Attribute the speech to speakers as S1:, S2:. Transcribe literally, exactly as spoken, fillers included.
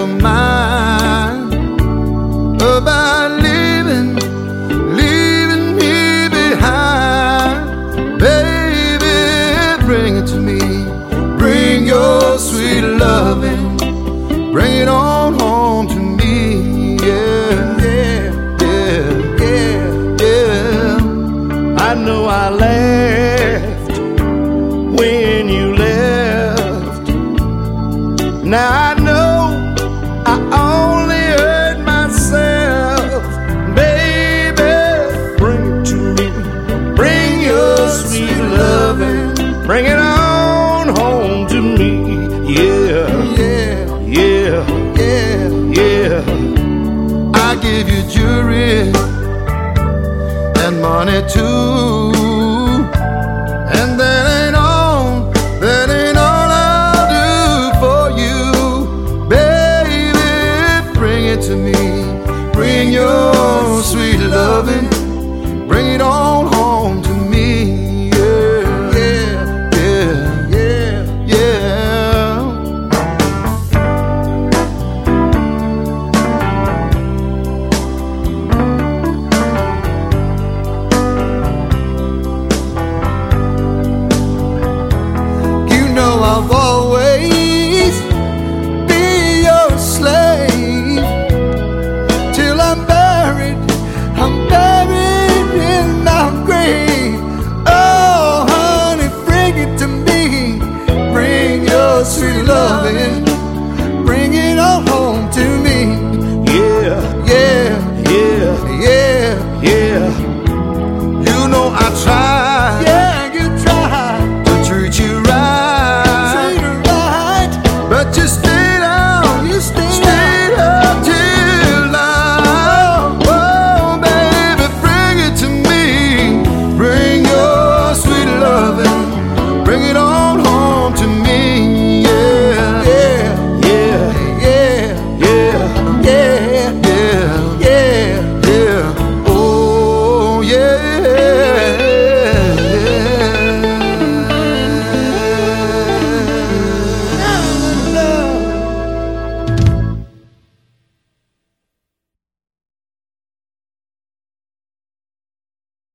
S1: of mine about leaving, leaving me behind. Baby, bring it to me. Bring your sweet loving. Bring it on home to me. Yeah, yeah, yeah, yeah, yeah.
S2: I know I laughed when you left. Now I know I only hurt myself. Baby, bring it to me. Bring your sweet loving. Bring it on home to me. Yeah,
S1: Yeah,
S2: yeah,
S1: yeah.
S2: yeah.
S1: I give you jewelry and money too.